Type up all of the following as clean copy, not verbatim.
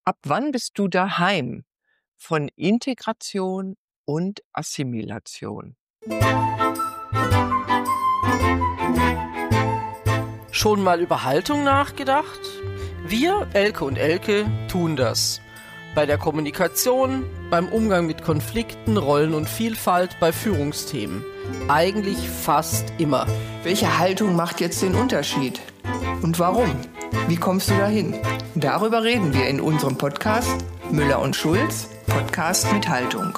Ab wann bist du daheim? Von Integration und Assimilation. Schon mal über Haltung nachgedacht? Wir, Elke und Elke, tun das. Bei der Kommunikation, beim Umgang mit Konflikten, Rollen und Vielfalt, bei Führungsthemen. Eigentlich fast immer. Welche Haltung macht jetzt den Unterschied? Und warum? Wie kommst du dahin? Darüber reden wir in unserem Podcast Müller und Schulz, Podcast mit Haltung.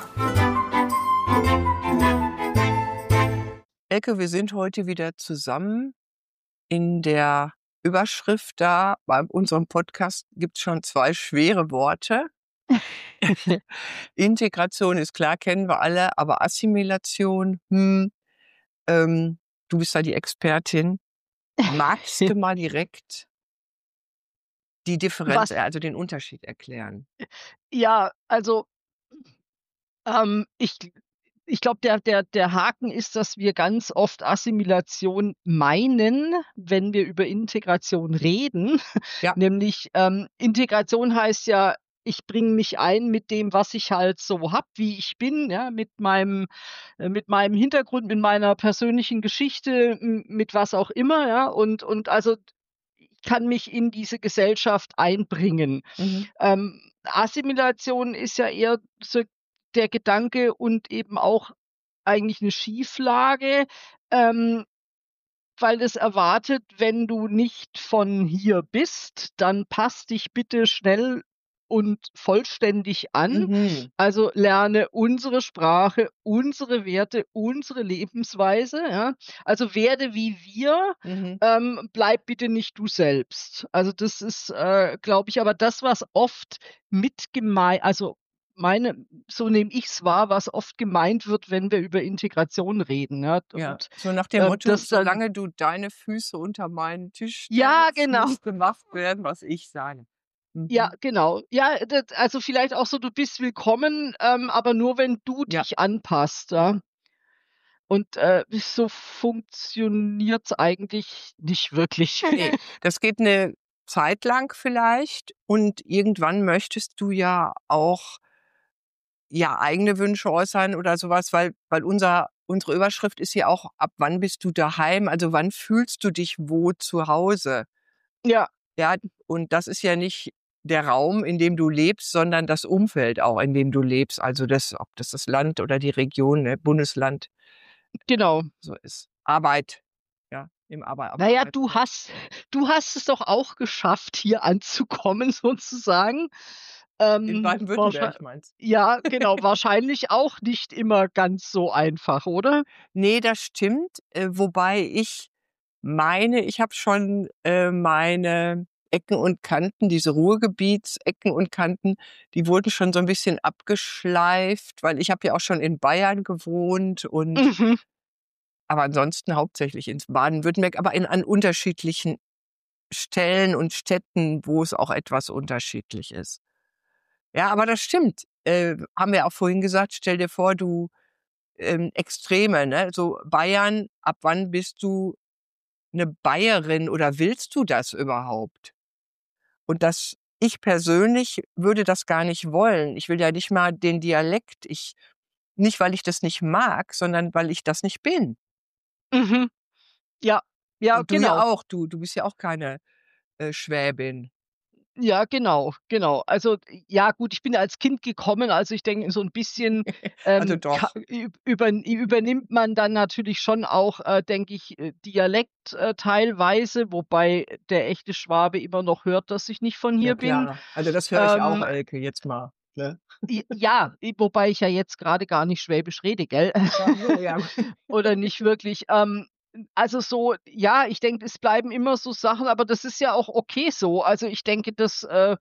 Elke, wir sind heute wieder zusammen. In der Überschrift da bei unserem Podcast gibt es schon 2 schwere Worte. Integration ist klar, kennen wir alle, aber Assimilation, du bist da die Expertin. Magst du mal direkt die Differenz, also den Unterschied erklären? Ja, also ich glaube, der Haken ist, dass wir ganz oft Assimilation meinen, wenn wir über Integration reden. Ja. Nämlich, Integration heißt ja, ich bringe mich ein mit dem, was ich halt so habe, wie ich bin, ja, mit meinem Hintergrund, mit meiner persönlichen Geschichte, mit was auch immer, ja, und also ich kann mich in diese Gesellschaft einbringen. Assimilation ist ja eher so der Gedanke und eben auch eigentlich 'ne Schieflage, weil es erwartet, wenn du nicht von hier bist, dann pass dich bitte schnell und vollständig an. Mhm. Also, lerne unsere Sprache, unsere Werte, unsere Lebensweise, ja? Also, werde wie wir, Mhm. bleib bitte nicht du selbst. Also, das ist, glaube ich, aber das, was oft so nehme ich's wahr, was oft gemeint wird, wenn wir über Integration reden, ja? Ja, Und, so nach dem Motto: das dann „Solange du deine Füße unter meinen Tisch Ja, stellst, genau. muss gemacht werden, was ich sage." Ja, Mhm. genau. Ja, also vielleicht auch so, du bist willkommen, aber nur, wenn du Ja. dich anpasst, ja? Und, so funktioniert's eigentlich nicht wirklich. Ne, das geht 'ne Zeit lang vielleicht und irgendwann möchtest du ja auch, ja, eigene Wünsche äußern oder so was, weil unsere Überschrift ist ja auch: „Ab wann bist du daheim?" Also, wann fühlst du dich wo zu Hause? Ja, Ja, und das ist ja nicht der Raum, in dem du lebst, sondern das Umfeld auch, in dem du lebst. Also ob das Land oder die Region, ne, Bundesland genau. so ist. Arbeit, ja, am Na ja, du Arbeitsplatz. hast es doch auch geschafft, hier anzukommen sozusagen. In Wahrschei Baden-Württemberg meinst Ja, genau, wahrscheinlich auch nicht immer ganz so einfach, oder? Ne, das stimmt, wobei ich meine, ich habe schon, meine Ecken und Kanten, diese Ruhrgebietsecken und Kanten, die wurden schon so 'n bisschen abgeschleift, weil ich habe ja auch schon in Bayern gewohnt und Mhm. aber ansonsten hauptsächlich ins Baden-Württemberg, aber an unterschiedlichen Stellen und Städten, wo es auch etwas unterschiedlich ist. Ja, aber das stimmt. Haben wir auch vorhin gesagt, stell dir vor, du, Extreme, ne? So Bayern, ab wann bist du 'ne Bayerin oder willst du das überhaupt? Und ich persönlich würde das gar nicht wollen. Ich will ja nicht mal den Dialekt. Nicht, weil ich das nicht mag, sondern weil ich das nicht bin. Mhm. Ja, ja, Und du ja genau. auch. Du bist ja auch keine, Schwäbin. Ja, genau, genau. Also, ja gut, ich bin als Kind gekommen, also ich denke, so 'n bisschen, Also ka doch. übernimmt man dann natürlich schon auch, denke ich, Dialekt, teilweise, wobei der echte Schwabe immer noch hört, dass ich nicht von Ja hier bin. klar. Also das höre ich auch, Ähm, Elke, jetzt mal, ne? ja, wobei ich ja jetzt grade gar nicht Schwäbisch rede, gell? Ach so, ja. Oder nicht wirklich. Also so, ja, ich denke, es bleiben immer so Sachen, aber das ist ja auch okay so. Also, ich denke, das,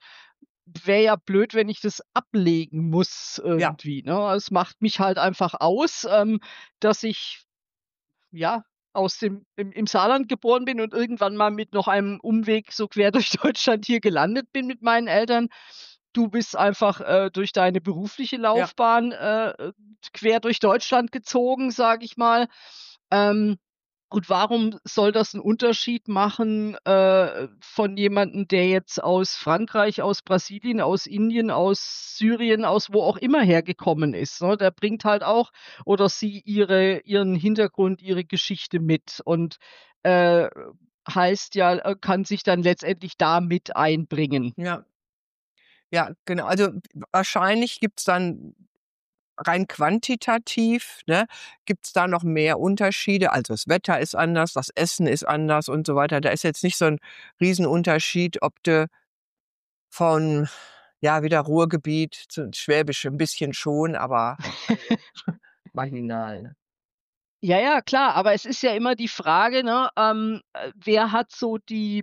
wäre ja blöd, wenn ich das ablegen muss Ja. irgendwie, ne? Es macht mich halt einfach aus, dass ich, ja, im Saarland geboren bin und irgendwann mal mit noch einem Umweg so quer durch Deutschland hier gelandet bin mit meinen Eltern. Du bist einfach, durch deine berufliche Ja. Laufbahn, quer durch Deutschland gezogen, sage ich mal. Ähm Und warum soll das einen Unterschied machen, von jemandem, der jetzt aus Frankreich, aus Brasilien, aus Indien, aus Syrien, aus wo auch immer hergekommen ist, ne? Der bringt halt auch oder sie ihren Hintergrund, ihre Geschichte mit und, äh, heißt ja, kann sich dann letztendlich da mit einbringen. Ja, ja, genau. Also, wahrscheinlich gibt's dann rein quantitativ, ne, gibt's da noch mehr Unterschiede. Also, das Wetter ist anders, das Essen ist anders und so weiter. Da ist jetzt nicht so 'n Riesenunterschied, ob du von, ja, wieder Ruhrgebiet zu Schwäbisch 'n bisschen schon, aber marginal, ne? Ja, ja, klar, aber es ist ja immer die Frage, ne, wer hat so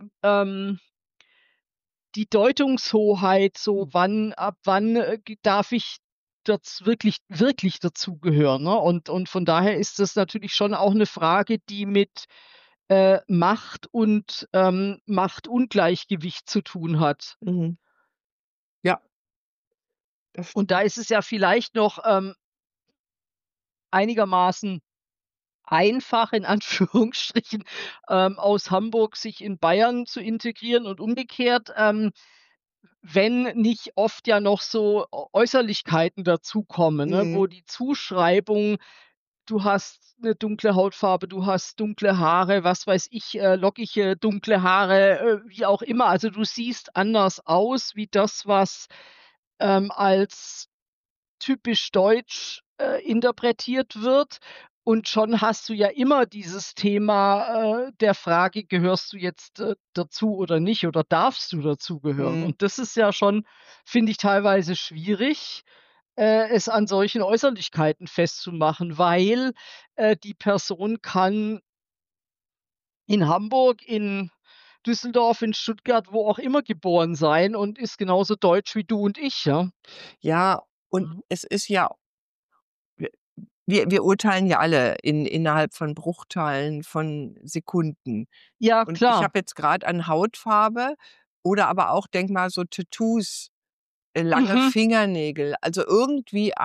die Deutungshoheit, so ab wann, g darf ich wirklich dazugehören, ne? Und von daher ist das natürlich schon auch 'ne Frage, die mit, Macht und, Machtungleichgewicht zu tun hat. Mhm. Ja, das Und da stimmt. ist es ja vielleicht noch, einigermaßen einfach in Anführungsstrichen, aus Hamburg sich in Bayern zu integrieren und umgekehrt, wenn nicht oft ja noch so Äußerlichkeiten dazukommen, ne, Mhm. wo die Zuschreibung, du hast 'ne dunkle Hautfarbe, du hast dunkle Haare, was weiß ich, lockige dunkle Haare, wie auch immer. Also, du siehst anders aus wie das, was, als typisch deutsch, interpretiert wird. Und schon hast du ja immer dieses Thema, der Frage: „Gehörst du jetzt, dazu oder nicht oder darfst du dazugehören?“ Mhm. Und das ist ja schon, finde ich, teilweise schwierig, es an solchen Äußerlichkeiten festzumachen, weil, die Person kann in Hamburg, in Düsseldorf, in Stuttgart, wo auch immer geboren sein und ist genauso deutsch wie du und ich, ja. Ja, und Mhm. es ist ja wir wir urteilen ja alle innerhalb von Bruchteilen von Sekunden. Ja, Und ich klar. habe jetzt grad an Hautfarbe oder aber auch, denk mal, so Tattoos, lange Mhm, Fingernägel, also irgendwie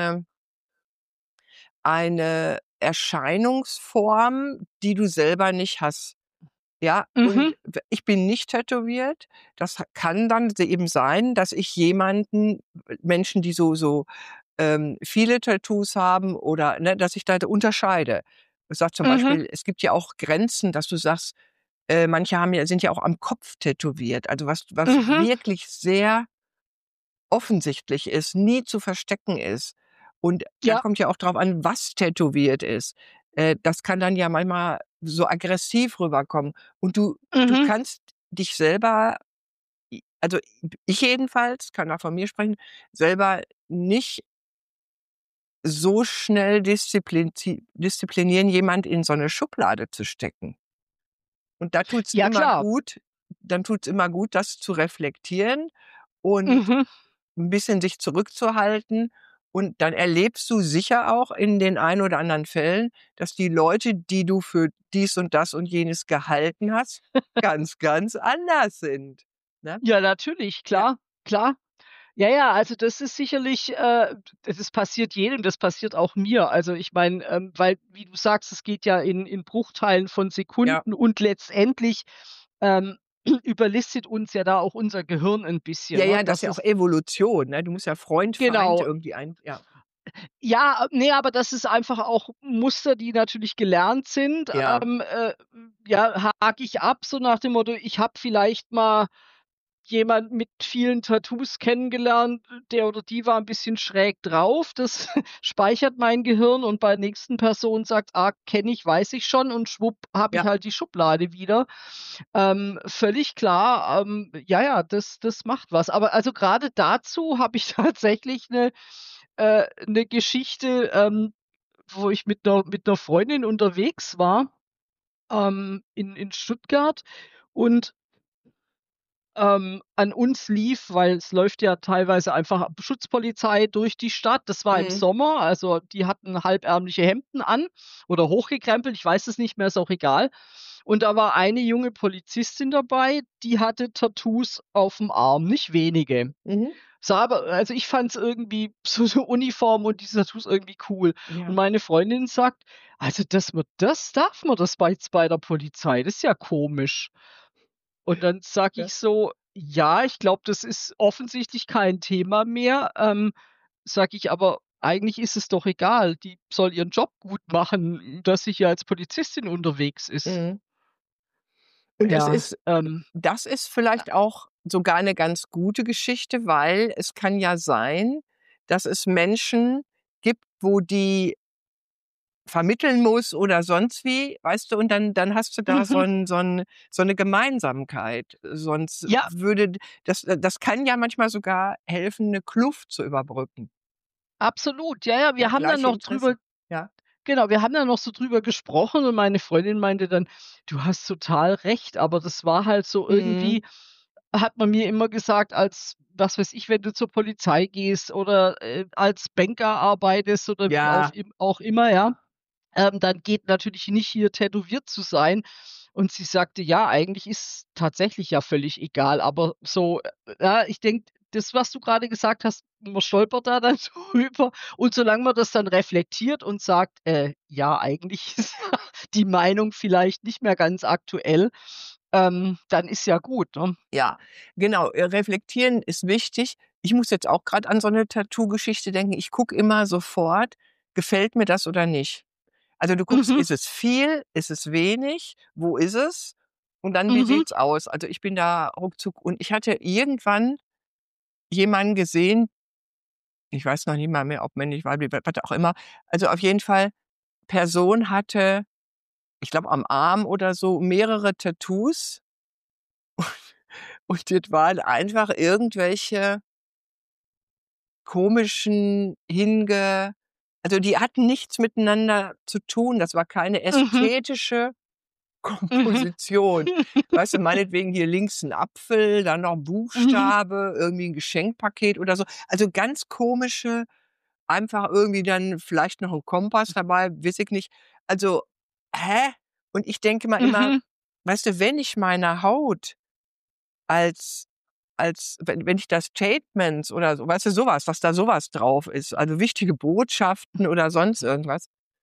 eine Erscheinungsform, die du selber nicht hast. Ja, mhm, und ich bin nicht tätowiert. Das kann dann eben sein, dass ich jemanden Menschen, die viele Tattoos haben oder, ne, dass ich da unterscheide. Ich sage zum mhm, Beispiel, es gibt ja auch Grenzen, dass du sagst, manche sind ja auch am Kopf tätowiert, also was mhm. wirklich sehr offensichtlich ist, nie zu verstecken ist. Und dann Ja, kommt ja auch drauf an, was tätowiert ist. Das kann dann ja manchmal so aggressiv rüberkommen. Und du mhm. kannst dich selber also ich jedenfalls, kann da von mir sprechen, selber nicht so schnell disziplinieren, jemand in so 'ne Schublade zu stecken. Und da tut's Ja, immer klar. gut dann tut's immer gut, das zu reflektieren und Mhm. 'n bisschen sich zurückzuhalten. Und dann erlebst du sicher auch in den ein oder anderen Fällen, dass die Leute, die du für dies und das und jenes gehalten hast, ganz, ganz anders sind, ne? Ja, natürlich, Ja, klar, klar. Ja, ja, also das ist sicherlich, das passiert jedem, das passiert auch mir. Also, ich meine, weil, wie du sagst, es geht ja in Bruchteilen von ja. Sekunden und letztendlich, ähm, überlistet uns ja da auch unser Gehirn ein bisschen, Ja, ne? ja, das ist Das ja auch ist Evolution, ne? Du musst ja Freund, Feind genau. irgendwie ja. Ja, ne, aber das ist einfach auch Muster, die natürlich gelernt sind. Ja, Ja, hake ich ab, so nach dem Motto: „Ich habe vielleicht mal jemand mit vielen Tattoos kennengelernt, der oder die war 'n bisschen schräg drauf.“ Das speichert mein Gehirn und bei der nächsten Person sagt: „Ah, kenne ich, weiß ich schon“ und schwupp habe ich ja. halt die Schublade wieder. Völlig klar, ja, ja, das macht was. Aber also grade dazu habe ich tatsächlich 'ne Geschichte, wo ich mit 'ner Freundin unterwegs war, in Stuttgart und an uns lief, weil es läuft ja teilweise einfach Schutzpolizei durch die Stadt. Das war im Mhm, Sommer, also die hatten halbärmliche Hemden an oder hochgekrempelt, ich weiß es nicht mehr, ist auch egal. Und da war eine junge Polizistin dabei, die hatte Tattoos auf'm Arm, nicht wenige. mhm. Also ich fand es irgendwie so Uniform und diese Tattoos irgendwie cool. Und Ja. meine Freundin sagt: „Also, das darf man das bei der Polizei? Das ist ja komisch.“ Und dann sage Ja. ich so: „Ja, ich glaube, das ist offensichtlich kein Thema mehr.“ Sage ich: „Aber eigentlich ist es doch egal. Die soll ihren Job gut machen, dass sie hier als Polizistin unterwegs ist.“ Mhm. Und Ja, das ist vielleicht auch sogar eine ganz gute Geschichte, weil es kann ja sein, dass es Menschen gibt, wo die vermitteln muss oder sonst wie, weißt du, und dann hast du da mhm. so 'ne Gemeinsamkeit. Sonst Ja, würde das kann ja manchmal sogar helfen, 'ne Kluft zu überbrücken, absolut. Ja, ja, ja, wir haben dann gleiche noch drüber Interessen. Ja. genau, wir haben dann noch so drüber gesprochen und meine Freundin meinte dann: „Du hast total recht“, aber das war halt so Mhm. irgendwie hat man mir immer gesagt, als was weiß ich, wenn du zur Polizei gehst oder, als Banker arbeitest oder wie Ja, auch immer, ja, dann geht natürlich nicht, hier tätowiert zu sein. Und sie sagte: „Ja, eigentlich ist tatsächlich ja völlig egal.“ Aber so, ja, ich denke, das, was du grade gesagt hast, man stolpert da dann drüber und solange man das dann reflektiert und sagt: ja, eigentlich ist die Meinung vielleicht nicht mehr ganz aktuell“, dann ist ja gut, ne? ja, genau. Reflektieren ist wichtig. Ich muss jetzt auch grad an so 'ne Tattoo-Geschichte denken. Ich gucke immer sofort: Gefällt mir das oder nicht? Also, du guckst, Mhm, ist es viel? Ist es wenig? Wo ist es? Und dann, wie mhm, sieht's aus? Also, ich bin da ruckzuck und ich hatte irgendwann jemanden gesehen, ich weiß noch nicht mal mehr, ob männlich, weiblich, was auch immer. Also, auf jeden Fall, Person hatte, ich glaube, am Arm oder so mehrere Tattoos und das waren einfach irgendwelche komischen, also, die hatten nichts miteinander zu tun. Das war keine mhm, ästhetische mhm, Komposition. Weißt du, meinetwegen hier links 'n Apfel, dann noch 'n mhm, Buchstabe, irgendwie 'n Geschenkpaket oder so. Also, ganz komische, einfach irgendwie dann vielleicht noch 'n Kompass dabei, weiß ich nicht. Also, hä? Und ich denke mal immer, mhm, weißt du, wenn ich meine Haut als wenn ich da Statements oder so, weißt du, so was da so was drauf ist, also wichtige Botschaften oder sonst irgendwas,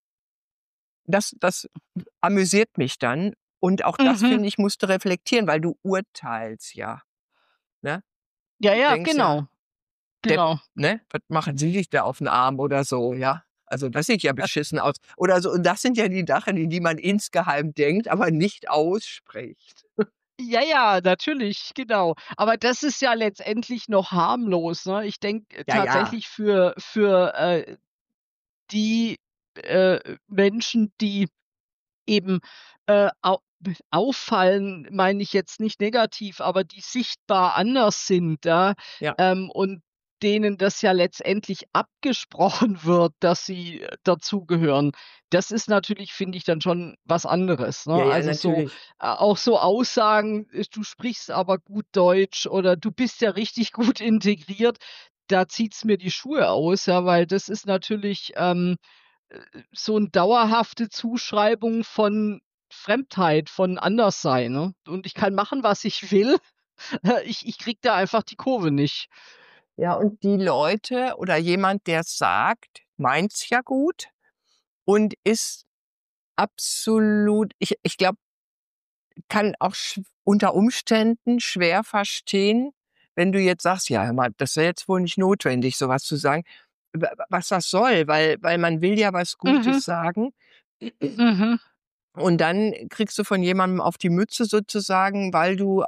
das amüsiert mich dann. Und auch das, mhm. finde ich, musst du reflektieren, weil du urteilst ja, ne? Ja, Du ja, denkst ja: genau, „Depp, genau. ne? Was machen Sie sich da auf'n Arm?“ oder so, ja? Also, das sieht ja beschissen aus oder so. Und das sind ja die Sachen, die man insgeheim denkt, aber nicht ausspricht. Ja, ja, natürlich, genau. Aber das ist ja letztendlich noch harmlos, ne? Ich denke Ja, ja, tatsächlich für die, Menschen, die eben, auffallen, meine ich jetzt nicht negativ, aber die sichtbar anders sind, ja, ja. und denen das ja letztendlich abgesprochen wird, dass sie, dazugehören. Das ist natürlich, finde ich, dann schon was anderes, ne? Ja, ja, Also so natürlich. auch so Aussagen, „Du sprichst aber gut Deutsch“ oder „Du bist ja richtig gut integriert“, da zieht's mir die Schuhe aus, ja, weil das ist natürlich, äh, so 'n dauerhafte Zuschreibung von Fremdheit, von Anderssein, ne? Und ich kann machen, was ich will. Ich kriege da einfach die Kurve nicht. Ja, und die Leute oder jemand, der's sagt, meint's ja gut und ist absolut, ich glaube, kann auch unter Umständen schwer verstehen, wenn du jetzt sagst: „Ja, hör mal, das wäre jetzt wohl nicht notwendig, so was zu sagen.“ Was das soll, weil man will ja was Mhm, Gutes sagen. mhm. Und dann kriegst du von jemandem auf die Mütze sozusagen, weil du,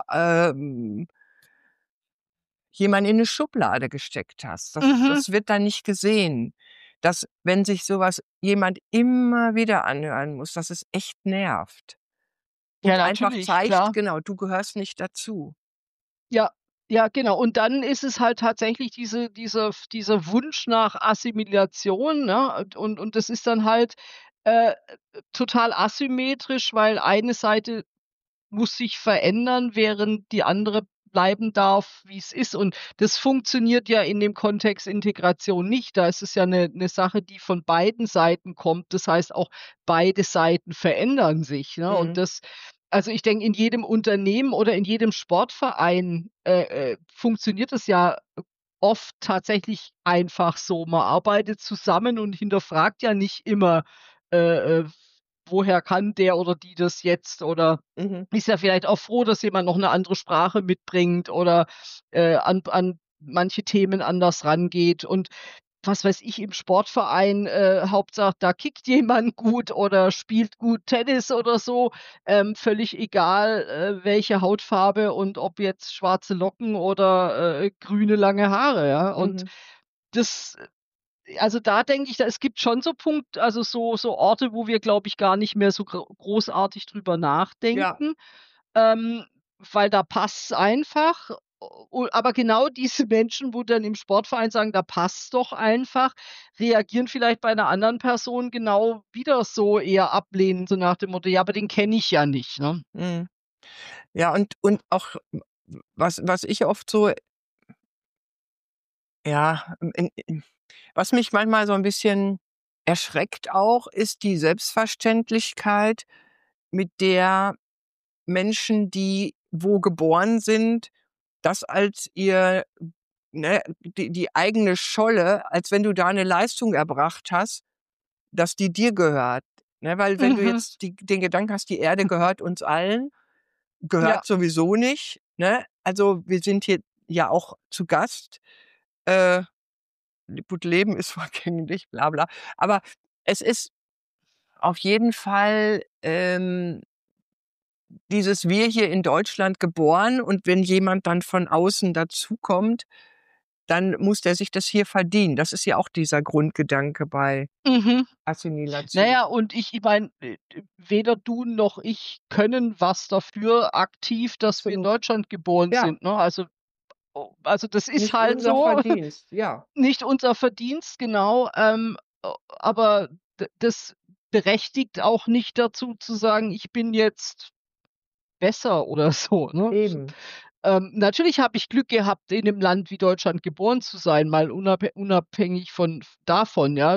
jemanden in 'ne Schublade gesteckt hast. Mhm. Das wird dann nicht gesehen. Dass, wenn sich so was jemand immer wieder anhören muss, dass es echt nervt Ja, und einfach natürlich, zeigt, klar. genau, du gehörst nicht dazu. Ja, ja, genau. Und dann ist es halt tatsächlich dieser Wunsch nach Assimilation, ne? Und das ist dann halt, total asymmetrisch, weil eine Seite muss sich verändern, während die andere bleiben darf, wie es ist. Und das funktioniert ja in dem Kontext Integration nicht. Da ist es ja 'ne Sache, die von beiden Seiten kommt. Das heißt, auch beide Seiten verändern sich, ne? Und Mhm. das also, ich denke, in jedem Unternehmen oder in jedem Sportverein, funktioniert das ja oft tatsächlich einfach so. Man arbeitet zusammen und hinterfragt ja nicht immer, äh, äh, woher kann der oder die das jetzt oder Mhm. ist ja vielleicht auch froh, dass jemand noch eine andere Sprache mitbringt oder, an manche Themen anders rangeht. Und was weiß ich, im Sportverein, Hauptsache da kickt jemand gut oder spielt gut Tennis oder so, völlig egal, welche Hautfarbe und ob jetzt schwarze Locken oder, grüne lange Haare, ja? Und Mhm. das also, da denke ich, da es gibt schon so so Orte, wo wir, glaube ich, gar nicht mehr so großartig drüber Ja. nachdenken, ähm, weil da passt's einfach. Aber genau diese Menschen, wo dann im Sportverein sagen: „Da passt's doch einfach“, reagieren vielleicht bei 'ner anderen Person genau wieder so eher ablehnend, so nach dem Motto: „Ja, aber den kenne ich ja nicht“, ne? Mhm. Ja, und auch, was ich oft so, ja, was mich manchmal so ein bisschen erschreckt auch, ist die Selbstverständlichkeit, mit der Menschen, die wo geboren sind, das als ihr, ne, die eigene Scholle, als wenn du da 'ne Leistung erbracht hast, dass die dir gehört, ne? Weil wenn du Mhm. jetzt den Gedanken hast, die Erde gehört uns allen, Ja. gehört sowieso nicht, ne? Also, wir sind hier ja auch zu Gast. Äh, gut, Leben ist vergänglich, bla bla. Aber es ist auf jeden Fall, dieses wir hier in Deutschland geboren und wenn jemand dann von außen dazukommt, dann muss der sich das hier verdienen. Das ist ja auch dieser Grundgedanke bei Mhm. Na Assimilation. ja, und ich meine, weder du noch ich können was dafür aktiv, dass wir in Absolut. Deutschland geboren Ja, sind, ne? Also, das ist nicht halt unser so, Verdienst, ja. nicht unser Verdienst, genau, aber das berechtigt auch nicht dazu zu sagen: „Ich bin jetzt besser“ oder so, ne? Eben. Natürlich habe ich Glück gehabt, in 'nem Land wie Deutschland geboren zu sein, mal unabhängig von davon, ja.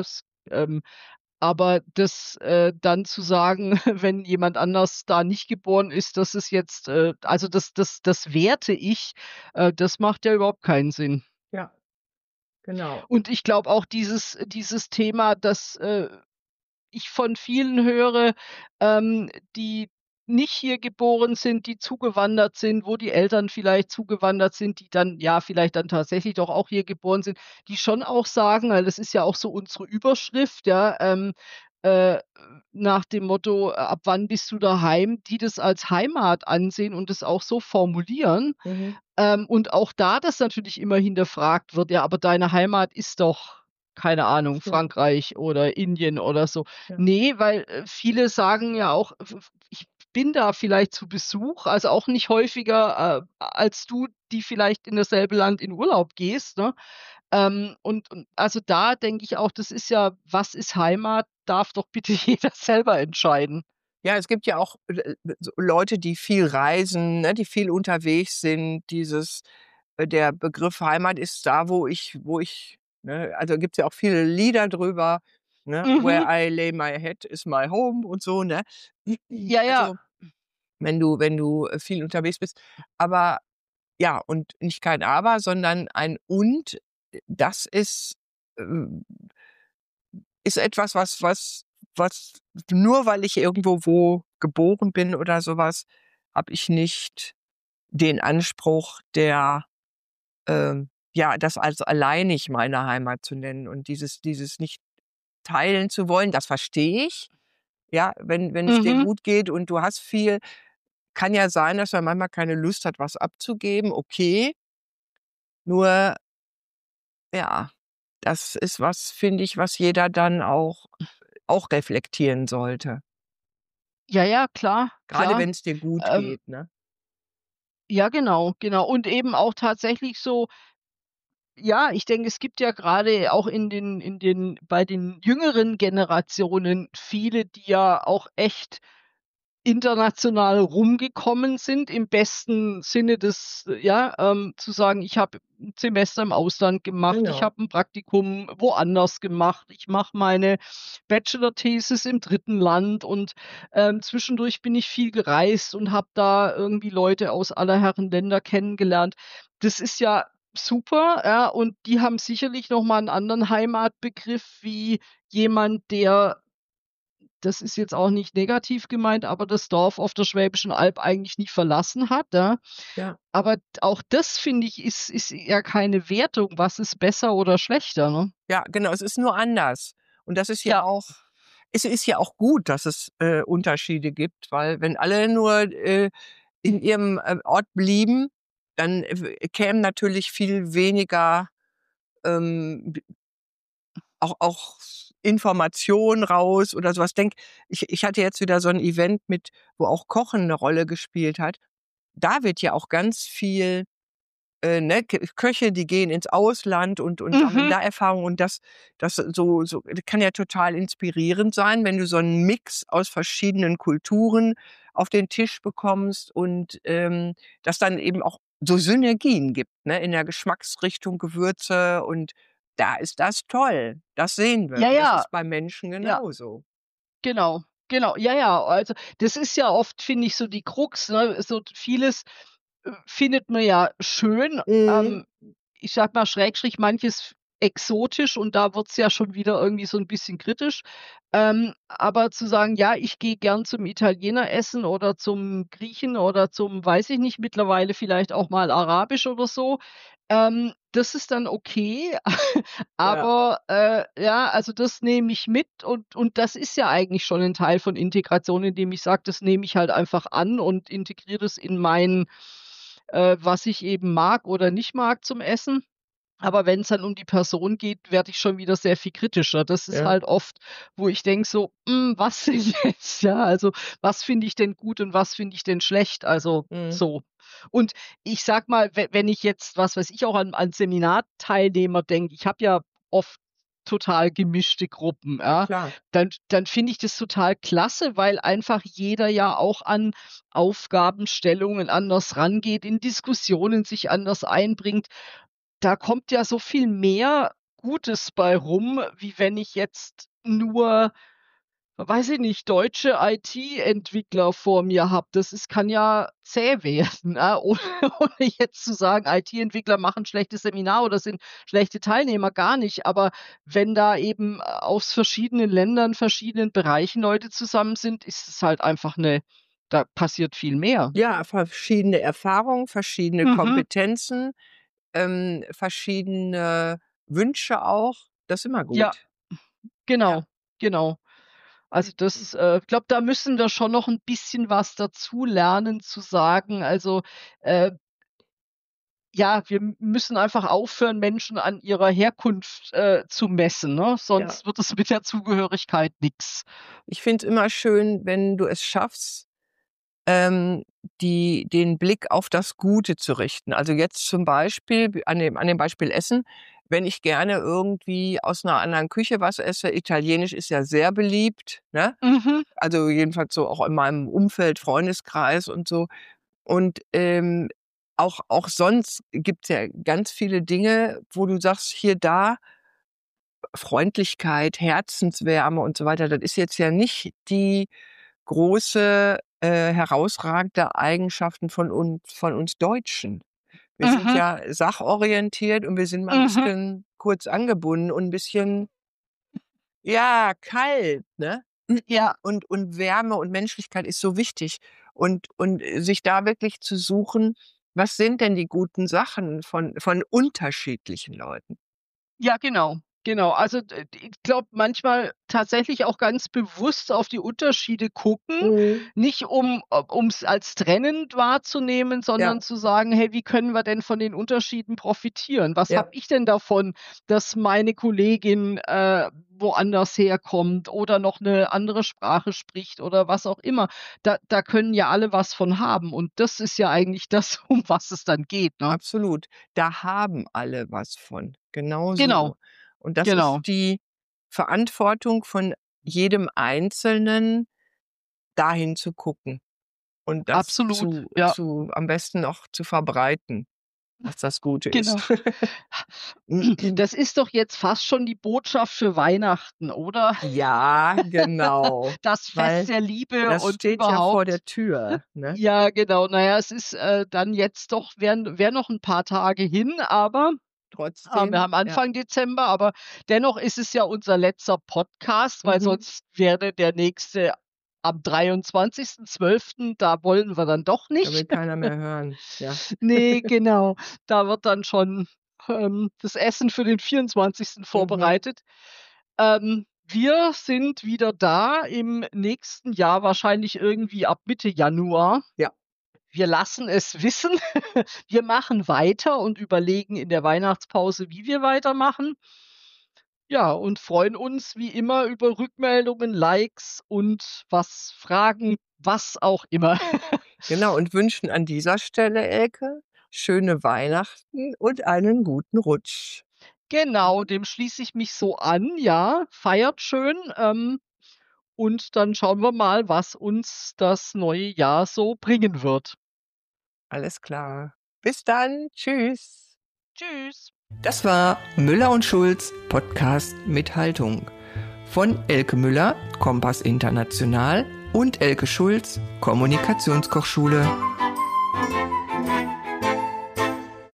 Aber das, dann zu sagen, wenn jemand anders da nicht geboren ist, das ist jetzt, also das werte ich, das macht ja überhaupt keinen Sinn. Ja, genau. Und ich glaube auch dieses Thema, dass, ich von vielen höre, die nicht hier geboren sind, die zugewandert sind, wo die Eltern vielleicht zugewandert sind, die dann ja, vielleicht dann tatsächlich doch auch hier geboren sind, die schon auch sagen, weil das ist ja auch so unsere Überschrift, ja, äh, nach dem Motto: „Ab wann bist du daheim?“ Die das als Heimat ansehen und es auch so formulieren. Mhm. Und auch da das natürlich immer hinterfragt wird: „Ja, aber deine Heimat ist doch, keine Ahnung, Ja, Frankreich oder Indien oder so.“ ja. Ne, weil, viele sagen ja auch: „Ich bin da vielleicht zu Besuch“, also auch nicht häufiger, als du, die vielleicht in dasselbe Land in Urlaub gehst, ne? Und also da denke ich auch, das ist ja was ist Heimat, darf doch bitte jeder selber entscheiden. Ja, es gibt ja auch, so Leute, die viel reisen, ne, die viel unterwegs sind. Der Begriff Heimat ist da, wo ich, ne, also gibt's ja auch viele Lieder drüber, ne? „Where Mhm. I lay my head is my home“ und so, ne? Ja, ja. Also, wenn du, viel unterwegs bist. Aber ja, und nicht kein Aber, sondern ein Und. Das ähm ist etwas, was nur weil ich irgendwo wo geboren bin oder so was, habe ich nicht den Anspruch, ja, das als alleinig meine Heimat zu nennen und dieses nicht teilen zu wollen, das verstehe ich. Ja, wenn es dir Mhm. gut geht und du hast viel, kann ja sein, dass man manchmal keine Lust hat, was abzugeben, okay. Nur, ja, das ist was, finde ich, was jeder dann auch reflektieren sollte. Ja, ja, klar, Grade klar. wenn's dir gut Ähm, geht, ne? ja, genau, genau. Und eben auch tatsächlich so ja, ich denke, es gibt ja grade auch in den bei den jüngeren Generationen viele, die ja auch echt international rumgekommen sind, im besten Sinne des ja, zu sagen: „Ich habe 'n Semester im Ausland gemacht, ich Genau. habe 'n Praktikum woanders gemacht, ich mache meine Bachelor-Thesis im dritten Land und, zwischendurch bin ich viel gereist und habe da irgendwie Leute aus aller Herren Länder kennengelernt.“ Das ist ja super, ja, und die haben sicherlich noch mal 'n anderen Heimatbegriff wie jemand, der das ist jetzt auch nicht negativ gemeint, aber das Dorf auf der Schwäbischen Alb eigentlich nie verlassen hat, ja. Ja. Aber auch das, finde ich, ist ja keine Wertung, was ist besser oder schlechter, ne? Ja, genau, es ist nur anders. Und das ist ja Ja, auch es ist ja auch gut, dass es, Unterschiede gibt, weil wenn alle nur, in ihrem, Ort blieben, dann, kämen natürlich viel weniger, b auch Informationen raus oder so was. Ich hatte jetzt wieder so 'n Event mit wo auch Kochen 'ne Rolle gespielt hat. Da wird ja auch ganz viel ne, Köche, die gehen ins Ausland und sammeln mhm, da Erfahrungen und das so kann ja total inspirierend sein, wenn du so 'n Mix aus verschiedenen Kulturen auf den Tisch bekommst und, das dann eben auch so Synergien gibt, ne, in der Geschmacksrichtung, Gewürze und da ist das toll. Das sehen wir. ja, Und das ja, ist bei Menschen ja. genauso. Genau, genau. Ja, ja, also, das ist ja oft, finde ich, so die Krux, ne? So vieles, findet man ja schön, Mhm. ich sage mal, Schrägstrich manches exotisch und da wird's ja schon wieder irgendwie so 'n bisschen kritisch. Aber zu sagen: „Ja, ich gehe gern zum Italiener essen oder zum Griechen oder zum“ weiß ich nicht, mittlerweile vielleicht auch mal arabisch oder so, das ist dann okay. Ja. Aber, ja, also das nehme ich mit und das ist ja eigentlich schon 'n Teil von Integration, indem ich sage, das nehme ich halt einfach an und integriere das in mein was ich eben mag oder nicht mag zum Essen. Aber wenn's dann um die Person geht, werde ich schon wieder sehr viel kritischer. Das ist Ja. halt oft, wo ich denke so: was denn jetzt?“ Ja, also, was finde ich denn gut und was finde ich denn schlecht? Also, Mhm. so. Und ich sage mal, wenn ich jetzt, was weiß ich, auch an Seminarteilnehmer denke, ich habe ja oft total gemischte Gruppen, ja, Klar. dann finde ich das total klasse, weil einfach jeder ja auch an Aufgabenstellungen anders rangeht, in Diskussionen sich anders einbringt. Da kommt ja so viel mehr Gutes bei rum, wie wenn ich jetzt nur, weiß ich nicht, deutsche IT-Entwickler vor mir habe. Das ist kann ja zäh werden, ohne jetzt zu sagen, IT-Entwickler machen schlechtes Seminar oder sind schlechte Teilnehmer, gar nicht. Aber wenn da eben aus verschiedenen Ländern, verschiedenen Bereichen Leute zusammen sind, ist es halt einfach 'ne da passiert viel mehr. Ja, verschiedene Erfahrungen, verschiedene Mhm. Kompetenzen. Verschiedene Wünsche auch. Das ist immer Ja, gut. Ja. genau, genau. Also, das ich glaube, da müssen wir schon noch 'n bisschen was dazulernen zu sagen. Also, äh, ja, wir müssen einfach aufhören, Menschen an ihrer Herkunft, zu messen, ne? Ja. Sonst wird es mit der Zugehörigkeit nix. Ich finde es immer schön, wenn du es schaffst, ähm, den Blick auf das Gute zu richten. Also, jetzt zum Beispiel an dem Beispiel Essen, wenn ich gerne irgendwie aus 'ner anderen Küche was esse Italienisch ist ja sehr beliebt, ne? Mhm, Also, jedenfalls so auch in meinem Umfeld, Freundeskreis und so. Und, auch sonst gibt's ja ganz viele Dinge, wo du sagst: „Hier, da Freundlichkeit, Herzenswärme und so weiter, das ist jetzt ja nicht die große, herausragende Eigenschaften von uns Deutschen. Wir sind mhm, ja sachorientiert und wir sind mal 'n mhm. bisschen kurz angebunden und 'n bisschen, ja, kalt, ne? Ja, Und Wärme und Menschlichkeit ist so wichtig. Und sich da wirklich zu suchen, was sind denn die guten Sachen von unterschiedlichen Leuten? ja, genau, genau. Also, ich glaube, manchmal tatsächlich auch ganz bewusst auf die Unterschiede gucken, Mhm. nicht um's als trennend wahrzunehmen, Ja, sondern zu sagen: „Hey, wie können wir denn von den Unterschieden profitieren? Was habe ja, ich denn davon, dass meine Kollegin, woanders herkommt oder noch 'ne andere Sprache spricht oder was auch immer?“ Da können ja alle was von haben und das ist ja eigentlich das, um was es dann geht, ne? absolut. Da haben alle was von. Genau Genau, so. Und das ist genau. die Verantwortung von jedem Einzelnen, dahin zu gucken und das Absolut, zu ja. am besten noch zu verbreiten. was das Gute Genau. ist. Das ist doch jetzt fast schon die Botschaft für Weihnachten, oder? Ja, genau. Das Weil Fest der Liebe das und steht ja vor überhaupt. der Tür, ne? Ja, genau. Naja, es ist dann jetzt doch, wär noch ein paar Tage hin, aber Trotzdem, wir haben ja, Anfang Dezember, aber dennoch ist es ja unser letzter Podcast, weil Mhm. sonst wäre der nächste am 23.12. Da wollen wir dann doch da will nicht. keiner mehr hören. Ja. Ne, genau. Da wird dann schon, das Essen für den 24. vorbereitet. Wir sind wieder da im nächsten Jahr, wahrscheinlich irgendwie ab Mitte Januar. Ja. Wir lassen es wissen. Wir machen weiter und überlegen in der Weihnachtspause, wie wir weitermachen. Ja, und freuen uns wie immer über Rückmeldungen, Likes und Fragen, was auch immer. Genau, und wünschen an dieser Stelle, Elke, schöne Weihnachten und einen guten Rutsch. Genau, dem schließe ich mich so an, ja. Feiert schön, und dann schauen wir mal, was uns das neue Jahr so bringen wird. Alles klar. Bis dann. Tschüss. Tschüss. Das war Müller und Schulz, Podcast mit Haltung. Von Elke Müller, Kompass International, und Elke Schulz, Kommunikationskochschule.